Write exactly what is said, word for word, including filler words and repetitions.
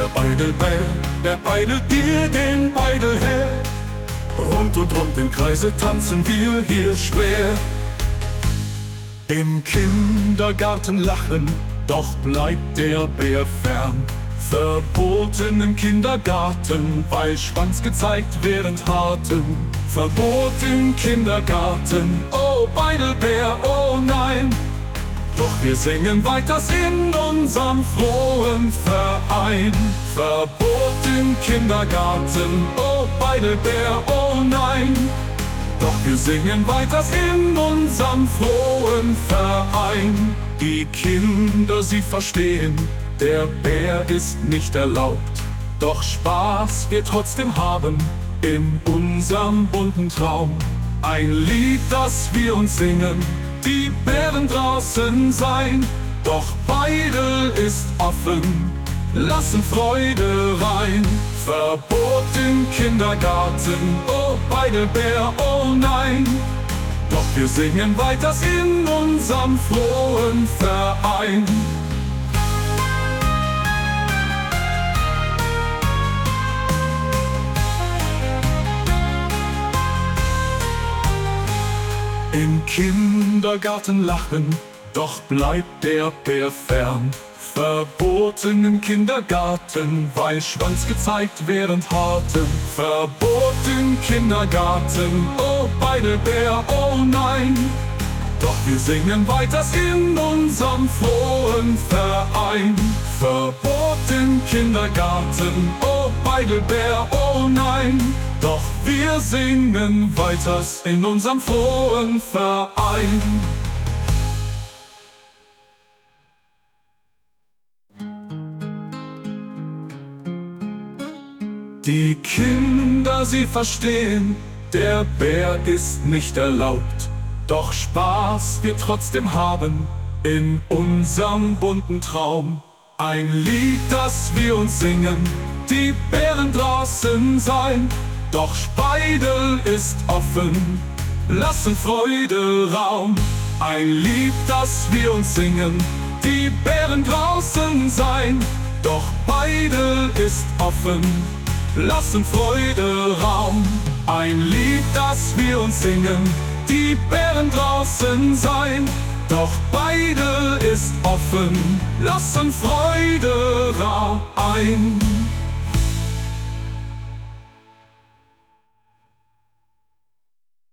Der Beidelbär, der beidelt dir den Beidel her. Rund und rund im Kreise tanzen wir hier schwer. Im Kindergarten lachen, doch bleibt der Bär fern. Verboten im Kindergarten, weil Schwanz gezeigt während Harten. Verbot im Kindergarten, oh Beidelbär, oh nein. Doch wir singen weiters in unserem frohen Verein. Verbot im Kindergarten, oh Beidelbär, oh nein. Doch wir singen weiters in unserem frohen Verein. Die Kinder, sie verstehen, der Bär ist nicht erlaubt. Doch Spaß wir trotzdem haben in unserem bunten Traum. Ein Lied, das wir uns singen, die Bären draußen sein. Doch Beidel ist offen, lassen Freude rein. Verbot im Kindergarten, oh Beidelbär, oh nein. Doch wir singen weiters in unserem frohen Verein. Im Kindergarten lachen, doch bleibt der Bär fern. Verboten im Kindergarten, weil Schwanz gezeigt während Harten. Verbot im Kindergarten, oh Beidelbär, oh nein. Doch wir singen weiters in unserem frohen Verein. Verbot im Kindergarten, oh Beidelbär, oh nein. Doch wir singen weiters in unserem frohen Verein. Die Kinder, sie verstehen, der Bär ist nicht erlaubt. Doch Spaß wir trotzdem haben in unserem bunten Traum. Ein Lied, das wir uns singen, die Bären draußen sein. Doch Beidel ist offen, lassen Freude Raum. Ein Lied, das wir uns singen, die Bären draußen sein. Doch Beidel ist offen, lassen Freude Raum. Ein Lied, das wir uns singen, die Bären draußen sein. Doch Beidel ist offen, lassen Freude Raum ein.